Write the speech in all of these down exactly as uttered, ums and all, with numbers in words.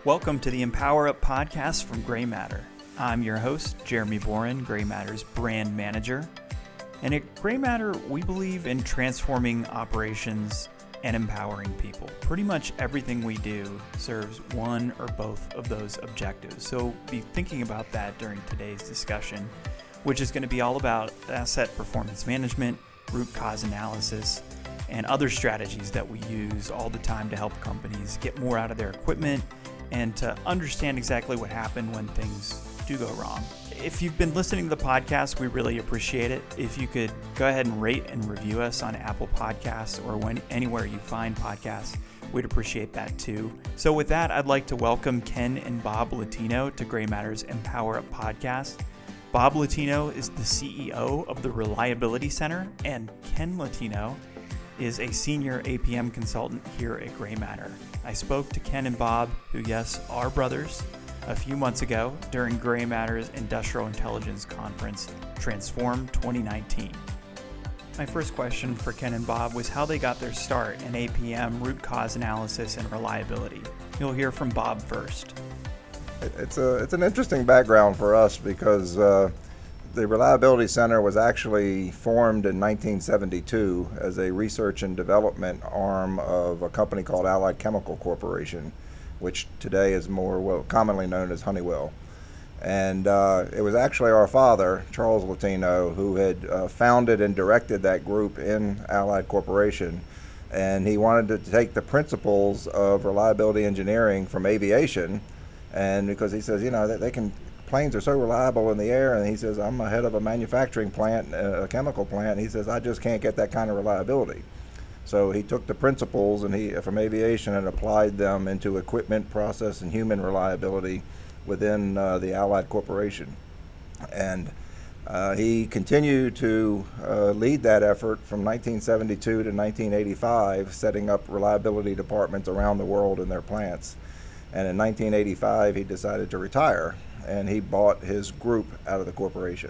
Welcome to the Empower Up podcast from Gray Matter. I'm your host, Jeremy Boren, Gray Matter's brand manager. And at Gray Matter, we believe in transforming operations and empowering people. Pretty much everything we do serves one or both of those objectives. So be thinking about that during today's discussion, which is going to be all about asset performance management, root cause analysis, and other strategies that we use all the time to help companies get more out of their equipment and to understand exactly what happened when things do go wrong. If you've been listening to the podcast, we really appreciate it. If you could go ahead and rate and review us on Apple Podcasts or when anywhere you find podcasts, we'd appreciate that too. So with that, I'd like to welcome Ken and Bob Latino to Gray Matter's Empower Up podcast. Bob Latino is the C E O of the Reliability Center, and Ken Latino is a senior A P M consultant here at Gray Matter. I spoke to Ken and Bob, who, yes, are brothers, a few months ago during Gray Matter's Industrial Intelligence Conference, Transform twenty nineteen. My first question for Ken and Bob was how they got their start in A P M, root cause analysis, and reliability. You'll hear from Bob first. It's a it's an interesting background for us because uh, the Reliability Center was actually formed in nineteen seventy-two as a research and development arm of a company called Allied Chemical Corporation, which today is more well, commonly known as Honeywell. And uh, it was actually our father, Charles Latino, who had uh, founded and directed that group in Allied Corporation. And he wanted to take the principles of reliability engineering from aviation. And because he says, you know, they, they can, planes are so reliable in the air, and he says, I'm the head of a manufacturing plant, a chemical plant, and he says, I just can't get that kind of reliability. So he took the principles and he from aviation and applied them into equipment, process, and human reliability within uh, the Allied Corporation. And uh, he continued to uh, lead that effort from nineteen seventy-two to nineteen eighty-five, setting up reliability departments around the world in their plants. And in nineteen eighty-five, he decided to retire, and he bought his group out of the corporation.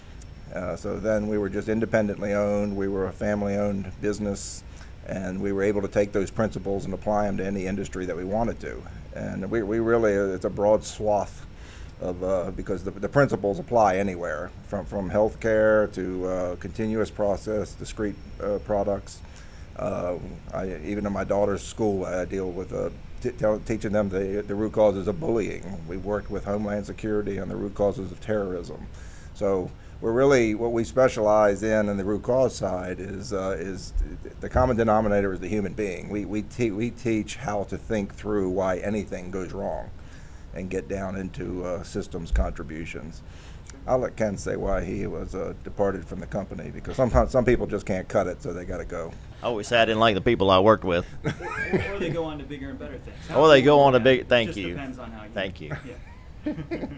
Uh, so then we were just independently owned. We were a family-owned business, and we were able to take those principles and apply them to any industry that we wanted to. And we, we really, it's a broad swath of, uh, because the, the principles apply anywhere, from, from healthcare to uh, continuous process, discrete uh, products. Uh, I, even in my daughter's school, I deal with uh, t- tell, teaching them the, the root causes of bullying. We worked with Homeland Security on the root causes of terrorism. So we're really, what we specialize in in the root cause side is uh, is the common denominator is the human being. We we, te- we teach how to think through why anything goes wrong and get down into uh, systems contributions. I'll let Ken say why he was uh, departed from the company, because sometimes some people just can't cut it, so they got to go. I always said I didn't like the people I worked with. Or they go on to bigger and better things. Or they go on to big. Thank It you. just depends on how you. Thank you. Yeah.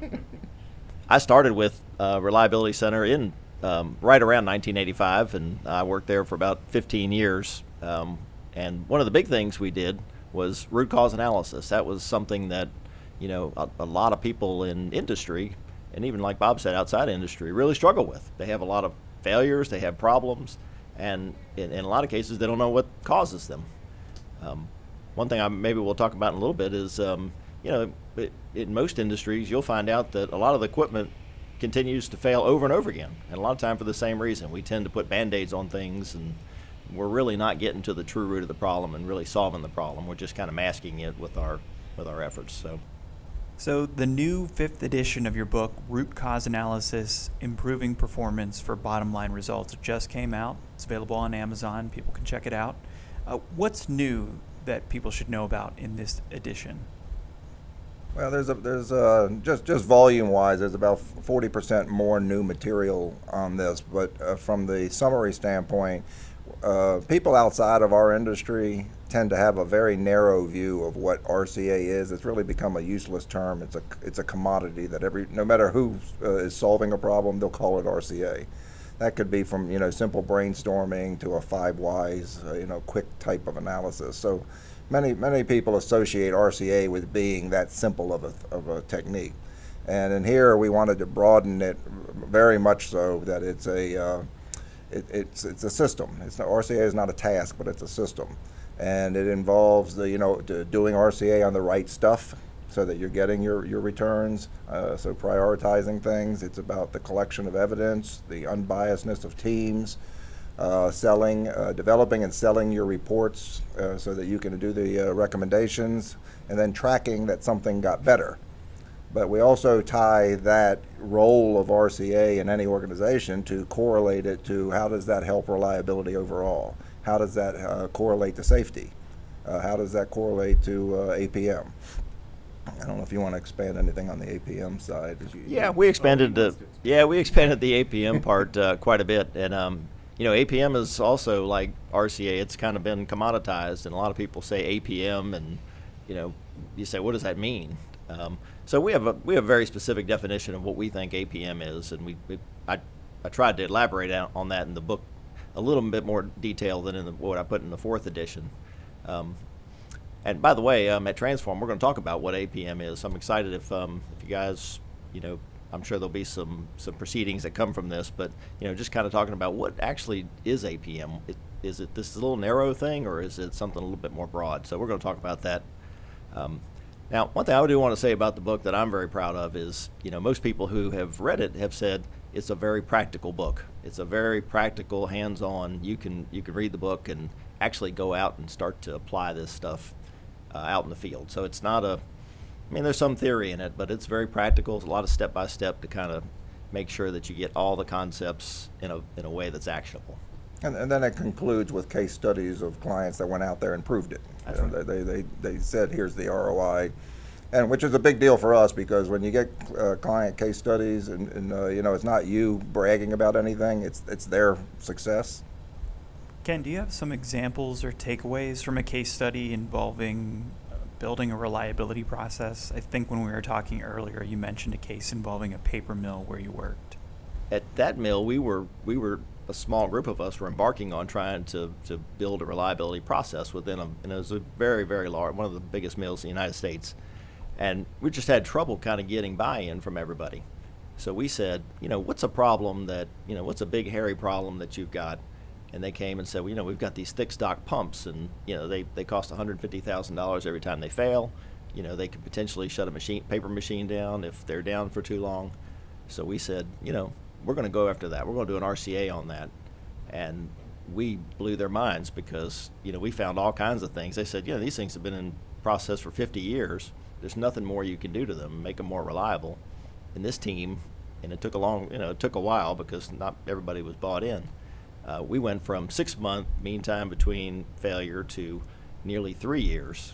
I started with uh, Reliability Center in um, right around nineteen eighty-five, and I worked there for about fifteen years. Um, and one of the big things we did was root cause analysis. That was something that, you know, a, a lot of people in industry, and even like Bob said, outside industry, really struggle with. They have a lot of failures, they have problems, and in, in a lot of cases, they don't know what causes them. Um, one thing I maybe we'll talk about in a little bit is, um, you know, it, in most industries, you'll find out that a lot of the equipment continues to fail over and over again, and a lot of time for the same reason. We tend to put Band-Aids on things, and we're really not getting to the true root of the problem and really solving the problem. We're just kind of masking it with our with our efforts. So. So the new fifth edition of your book, Root Cause Analysis, Improving Performance for Bottom Line Results, just came out. It's available on Amazon. People can check it out. Uh, what's new that people should know about in this edition? Well, there's a, there's a, just just volume-wise, there's about forty percent more new material on this. But uh, from the summary standpoint, uh, people outside of our industry tend to have a very narrow view of what R C A is. It's really become a useless term. It's a it's a commodity that every no matter who uh, is solving a problem, they'll call it R C A. That could be from you know simple brainstorming to a five whys, uh, you know, quick type of analysis. So many many people associate R C A with being that simple of a of a technique. And in here, we wanted to broaden it very much so that it's a uh, it, it's it's a system. It's not, R C A is not a task, but it's a system, and it involves the you know doing R C A on the right stuff, so that you're getting your, your returns. Uh, so prioritizing things. It's about the collection of evidence, the unbiasedness of teams, uh, selling, uh, developing and selling your reports uh, so that you can do the uh, recommendations, and then tracking that something got better. But we also tie that role of R C A in any organization to correlate it to how does that help reliability overall? How does that uh, correlate to safety? Uh, how does that correlate to uh, A P M? I don't know if you want to expand anything on the A P M side. You, yeah, we expanded the yeah we expanded the A P M part uh, quite a bit, and um, you know, A P M is also like R C A. It's kind of been commoditized, and a lot of people say A P M, and you know, you say, what does that mean? Um, so we have a we have a very specific definition of what we think A P M is, and we, we I I tried to elaborate out on that in the book a little bit more detail than in the, what I put in the fourth edition. Um, and by the way, um, at Transform, we're going to talk about what A P M is. I'm excited if um, if you guys, you know, I'm sure there'll be some some proceedings that come from this, but you know, just kind of talking about what actually is A P M. It, is it this little narrow thing, or is it something a little bit more broad? So we're going to talk about that. Um, Now, one thing I do want to say about the book that I'm very proud of is, you know, most people who have read it have said it's a very practical book. It's a very practical, hands-on. You can you can read the book and actually go out and start to apply this stuff uh, out in the field. So it's not a, I mean, there's some theory in it, but it's very practical. It's a lot of step-by-step to kind of make sure that you get all the concepts in a in a way that's actionable. And, and then it concludes with case studies of clients that went out there and proved it. That's You know, right. they, they, they said, here's the R O I, and which is a big deal for us, because when you get uh, client case studies, and, and uh, you know, it's not you bragging about anything, it's it's their success. Ken, do you have some examples or takeaways from a case study involving uh, building a reliability process? I think when we were talking earlier, you mentioned a case involving a paper mill where you worked. At that mill, we were we were a small group of us were embarking on trying to, to build a reliability process within a, and it was a very, very large, one of the biggest mills in the United States. And we just had trouble kind of getting buy-in from everybody. So we said, you know, what's a problem that, you know, what's a big, hairy problem that you've got? And they came and said, well, you know, we've got these thick stock pumps, and, you know, they, they cost one hundred fifty thousand dollars every time they fail. You know, they could potentially shut a machine, paper machine down if they're down for too long. So we said, you know, we're going to go after that. We're going to do an R C A on that. And we blew their minds because, you know, we found all kinds of things. They said, you know, these things have been in process for fifty years. There's nothing more you can do to them, make them more reliable. And this team, and it took a long, you know, it took a while because not everybody was bought in. Uh, we went from six month mean time between failure to nearly three years.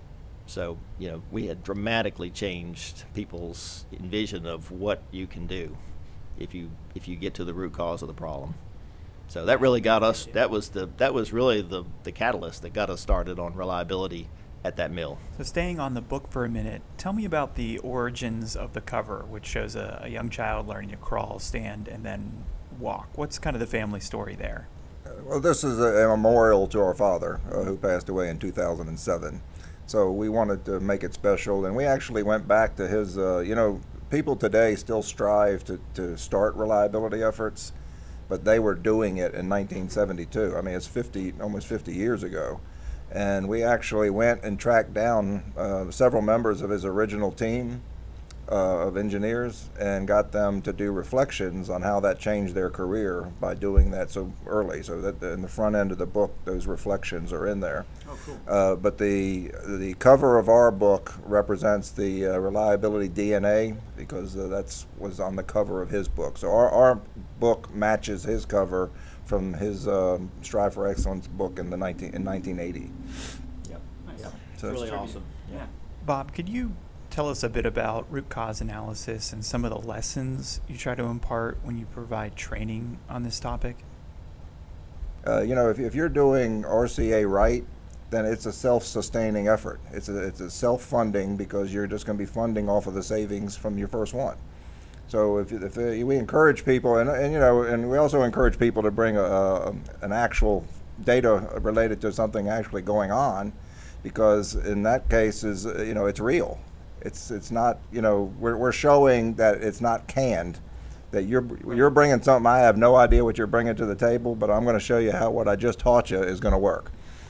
So, you know, we had dramatically changed people's envision of what you can do if you if you get to the root cause of the problem. So that really got us, that was the that was really the, the catalyst that got us started on reliability at that mill. So staying on the book for a minute, tell me about the origins of the cover, which shows a, a young child learning to crawl, stand, and then walk. What's kind of the family story there? Uh, well, this is a, a memorial to our father, uh, who passed away in two thousand seven. So we wanted to make it special, and we actually went back to his, uh, you know, people today still strive to, to start reliability efforts, but they were doing it in nineteen seventy-two. I mean, it's fifty, almost fifty years ago. And we actually went and tracked down uh, several members of his original team uh, of engineers and got them to do reflections on how that changed their career by doing that so early. So that in the front end of the book, those reflections are in there. Oh, cool. Uh, but the the cover of our book represents the uh, reliability D N A, because uh, that's was on the cover of his book. So our, our book matches his cover from his uh, Strive for Excellence book in the nineteen in nineteen eighty. Yep. Nice. Yep. So Really it's- awesome. Yeah. Bob, could you tell us a bit about root cause analysis and some of the lessons you try to impart when you provide training on this topic? Uh, you know, if, if you're doing R C A right, then it's a self-sustaining effort. It's a, it's a self-funding, because you're just going to be funding off of the savings from your first one. So if, if uh, we encourage people, and, and you know, and we also encourage people to bring a, a, an actual data related to something actually going on, because in that case is uh, you know, it's real. It's it's not, you know, we're we're showing that it's not canned, that you're you're bringing something. I have no idea what you're bringing to the table, but I'm going to show you how what I just taught you is going to work.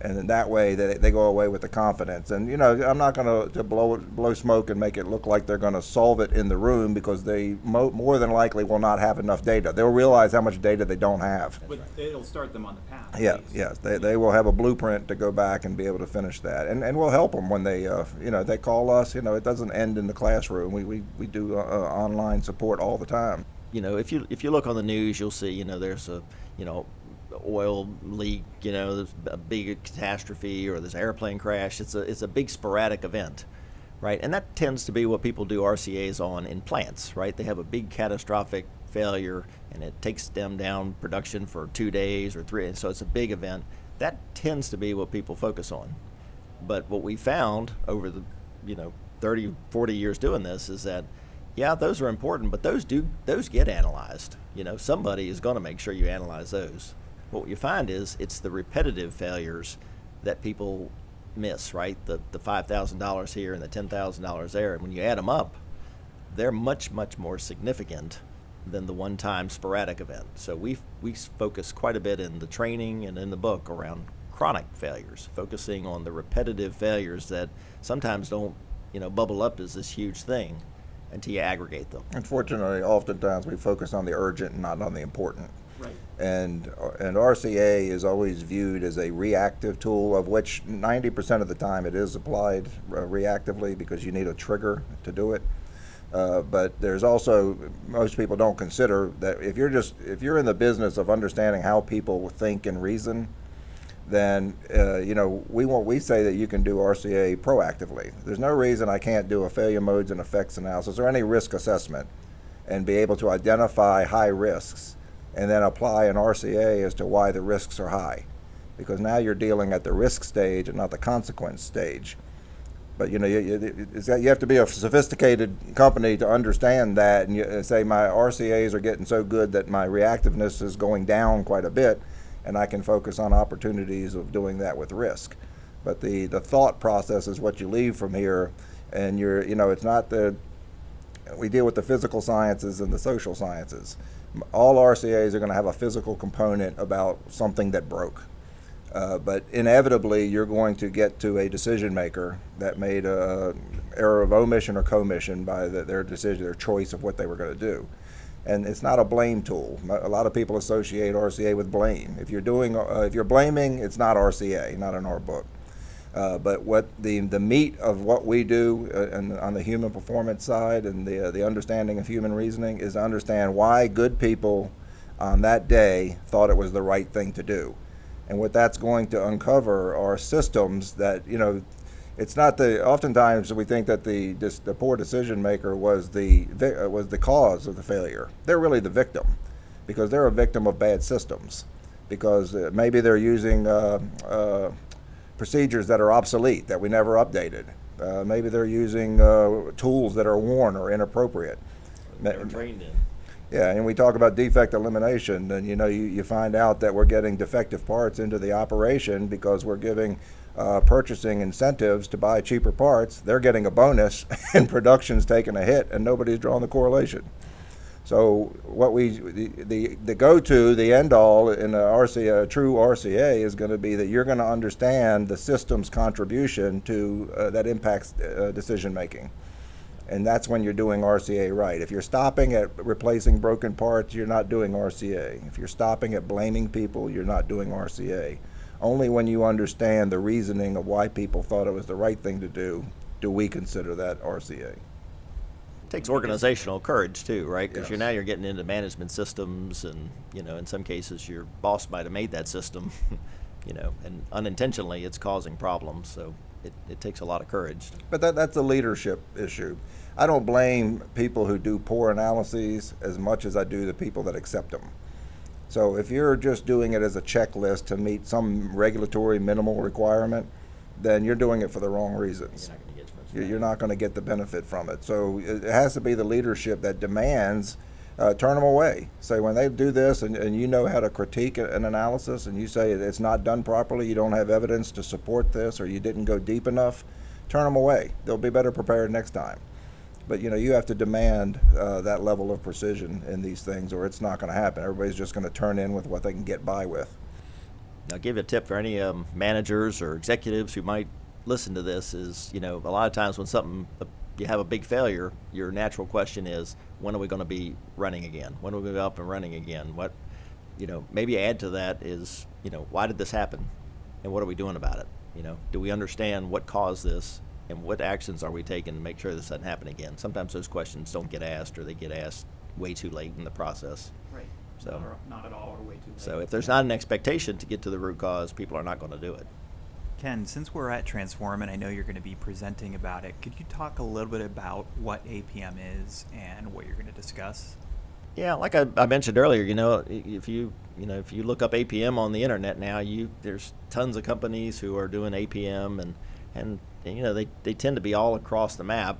And then that way they, they go away with the confidence. And, you know, I'm not going to blow blow smoke and make it look like they're going to solve it in the room, because they mo- more than likely will not have enough data. They'll realize how much data they don't have. But it'll start them on the path. Yeah, yes. They, they will have a blueprint to go back and be able to finish that. And and we'll help them when they, uh, you know, they call us. You know, it doesn't end in the classroom. We, we, we do uh, online support all the time. You know, if you if you look on the news, you'll see, you know, there's a, you know, oil leak, you know, there's a big catastrophe, or there's an airplane crash. It's a it's a big sporadic event, right? And that tends to be what people do R C As on in plants, right? They have a big catastrophic failure, and it takes them down production for two days or three, and so it's a big event. That tends to be what people focus on. But what we found over the, you know, thirty, forty years doing this is that, yeah, those are important, but those do those get analyzed. You know, somebody is going to make sure you analyze those. What you find is it's the repetitive failures that people miss, right? The the five thousand dollars here and the ten thousand dollars there. And when you add them up, they're much, much more significant than the one-time sporadic event. So we we focus quite a bit in the training and in the book around chronic failures, focusing on the repetitive failures that sometimes don't, you know, bubble up as this huge thing until you aggregate them. Unfortunately, oftentimes we focus on the urgent and not on the important. Right. And and R C A is always viewed as a reactive tool, of which ninety percent of the time it is applied uh, reactively, because you need a trigger to do it. Uh, but there's also, most people don't consider that if you're just if you're in the business of understanding how people think and reason, then uh, you know we want we say that you can do R C A proactively. There's no reason I can't do a failure modes and effects analysis or any risk assessment and be able to identify high risks, and then apply an R C A as to why the risks are high, because now you're dealing at the risk stage and not the consequence stage. But you know, you, you, it's, you have to be a sophisticated company to understand that, and you say my R C As are getting so good that my reactiveness is going down quite a bit, and I can focus on opportunities of doing that with risk. But the, the thought process is what you leave from here, and you're you know it's not the we deal with the physical sciences and the social sciences. All R C As are going to have a physical component about something that broke. Uh, but inevitably, you're going to get to a decision maker that made a error of omission or commission by the, their decision, their choice of what they were going to do. And it's not a blame tool. A lot of people associate R C A with blame. If you're doing, uh, if you're blaming, it's not R C A, not in our book. Uh, but what the the meat of what we do uh, and on the human performance side and the uh, the understanding of human reasoning is to understand why good people on that day thought it was the right thing to do. And what that's going to uncover are systems that, you know, it's not the, oftentimes we think that the this, the poor decision maker was the uh, was the cause of the failure. They're really the victim, because they're a victim of bad systems, because uh, maybe they're using uh, uh, procedures that are obsolete, that we never updated. Uh, maybe they're using uh, tools that are worn or inappropriate. They're trained in. Yeah, and we talk about defect elimination, and you know, you, you find out that we're getting defective parts into the operation because we're giving uh, purchasing incentives to buy cheaper parts. They're getting a bonus, and production's taking a hit, and nobody's drawing the correlation. So what we the the, the go-to, the end-all in a R C A, a true R C A, is going to be that you're going to understand the system's contribution to uh, that impacts uh, decision making. And that's when you're doing R C A right. If you're stopping at replacing broken parts, you're not doing R C A. If you're stopping at blaming people, you're not doing R C A. Only when you understand the reasoning of why people thought it was the right thing to do, do we consider that R C A. It takes organizational courage too, right? Because Yes. you're now you're getting into management systems, and you know, in some cases, your boss might have made that system, you know, and unintentionally, it's causing problems. So it, it takes a lot of courage. But that that's a leadership issue. I don't blame people who do poor analyses as much as I do the people that accept them. So if you're just doing it as a checklist to meet some regulatory minimal requirement, then you're doing it for the wrong reasons. You're not going to get much You- You're not going to get the benefit from it. So it it has to be the leadership that demands, uh, turn them away. Say when they do this and, and you know how to critique an analysis and you say it's not done properly, you don't have evidence to support this, or you didn't go deep enough, turn them away. They'll be better prepared next time. But you know, you have to demand uh, that level of precision in these things, or it's not going to happen. Everybody's just going to turn in with what they can get by with. I'll give you a tip for any um, managers or executives who might listen to this is, you know, a lot of times when something, you have a big failure, your natural question is, when are we going to be running again? When are we going to be up and running again? What, you know, maybe add to that is, you know, why did this happen? And what are we doing about it? You know, do we understand what caused this? And what actions are we taking to make sure this doesn't happen again? Sometimes those questions don't get asked, or they get asked way too late in the process. Right. So, or not at all, or way too late. So if there's not an expectation to get to the root cause, people are not going to do it. Ken, since we're at Transform, and I know you're going to be presenting about it, could you talk a little bit about what A P M is and what you're going to discuss? Yeah, like I, I mentioned earlier, you know, if you you know if you look up A P M on the internet now, you there's tons of companies who are doing A P M, and and, and you know they, they tend to be all across the map.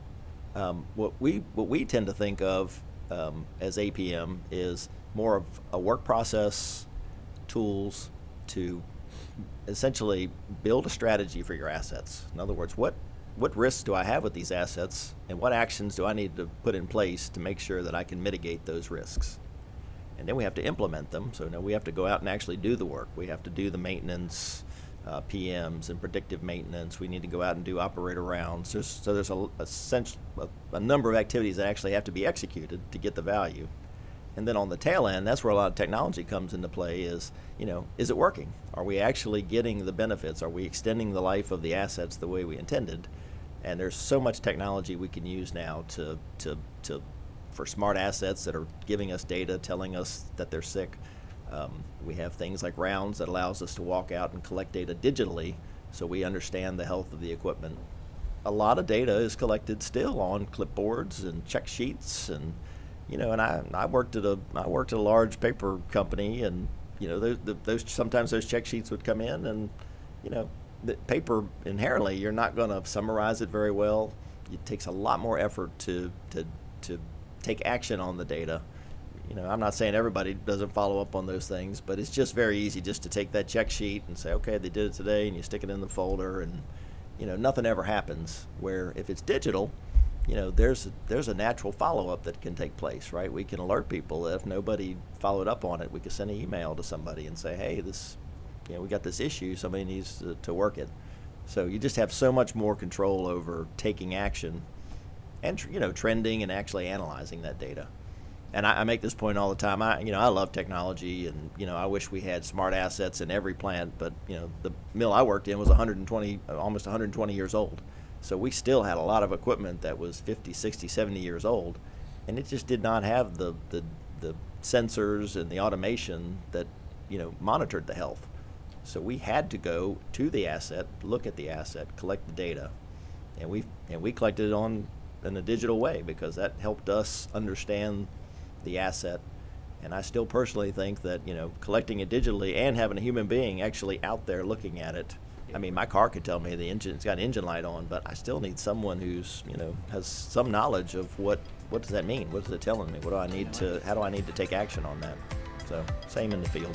Um, what we what we tend to think of um, as A P M is more of a work process, tools to essentially build a strategy for your assets. In other words, what what risks do I have with these assets, and what actions do I need to put in place to make sure that I can mitigate those risks? And then we have to implement them. So now we have to go out and actually do the work. We have to do the maintenance, uh, P Ms and predictive maintenance. We need to go out and do operator rounds. There's, so there's a, a, sense, a, a number of activities that actually have to be executed to get the value. And then on the tail end, that's where a lot of technology comes into play is, you know, is it working? Are we actually getting the benefits? Are we extending the life of the assets the way we intended? And there's so much technology we can use now to, to, to for smart assets that are giving us data, telling us that they're sick. Um, we have things like Rounds that allows us to walk out and collect data digitally so we understand the health of the equipment. A lot of data is collected still on clipboards and check sheets, and you know, and I I worked at a I worked at a large paper company, and you know those, those sometimes those check sheets would come in, and you know the paper inherently you're not going to summarize it very well. It takes a lot more effort to to to take action on the data. You know, I'm not saying everybody doesn't follow up on those things, but it's just very easy just to take that check sheet and say, okay, they did it today, and you stick it in the folder, and you know nothing ever happens. Where if it's digital, you know, there's there's a natural follow-up that can take place, right? We can alert people that if nobody followed up on it, we could send an email to somebody and say, hey, this, you know, we got this issue, somebody needs to, to work it. So you just have so much more control over taking action and, you know, trending and actually analyzing that data. And I, I make this point all the time. I, you know, I love technology, and you know, I wish we had smart assets in every plant. But you know, the mill I worked in was one hundred twenty, almost one hundred twenty years old. So we still had a lot of equipment that was fifty, sixty, seventy years old, and it just did not have the, the, the sensors and the automation that, you know, monitored the health. So we had to go to the asset, look at the asset, collect the data, and we and we collected it on in a digital way because that helped us understand the asset. And I still personally think that, you know, collecting it digitally and having a human being actually out there looking at it. I mean, my car could tell me the engine, it's got an engine light on, but I still need someone who's, you know, has some knowledge of what, what does that mean? What is it telling me? What do I need to, how do I need to take action on that? So, same in the field.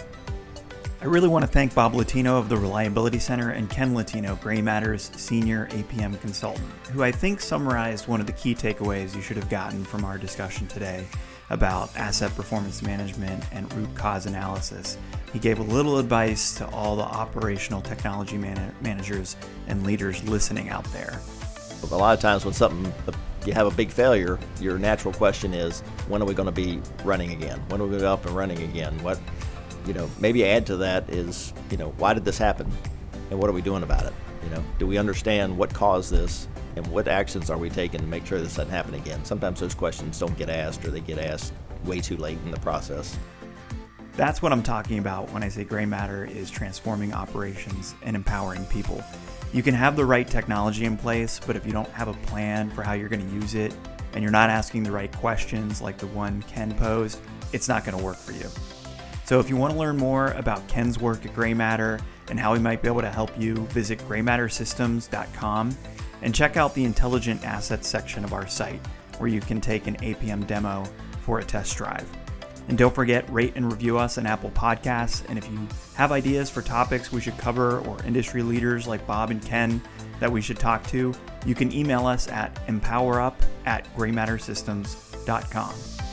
I really want to thank Bob Latino of the Reliability Center and Ken Latino, Gray Matters Senior A P M Consultant, who I think summarized one of the key takeaways you should have gotten from our discussion today about asset performance management and root cause analysis. He gave a little advice to all the operational technology man- managers and leaders listening out there. A lot of times when something, you have a big failure, your natural question is, when are we going to be running again? When are we going to be up and running again? What, you know, maybe add to that is, you know, why did this happen? And what are we doing about it? You know, do we understand what caused this? And what actions are we taking to make sure this doesn't happen again? Sometimes those questions don't get asked, or they get asked way too late in the process. That's what I'm talking about when I say Gray Matter is transforming operations and empowering people. You can have the right technology in place, but if you don't have a plan for how you're going to use it, and you're not asking the right questions like the one Ken posed, it's not going to work for you. So if you want to learn more about Ken's work at Gray Matter and how he might be able to help you, visit gray matter systems dot com. And check out the Intelligent Assets section of our site, where you can take an A P M demo for a test drive. And don't forget, rate and review us on Apple Podcasts. And if you have ideas for topics we should cover, or industry leaders like Bob and Ken that we should talk to, you can email us at empowerup at gray matter systems dot com.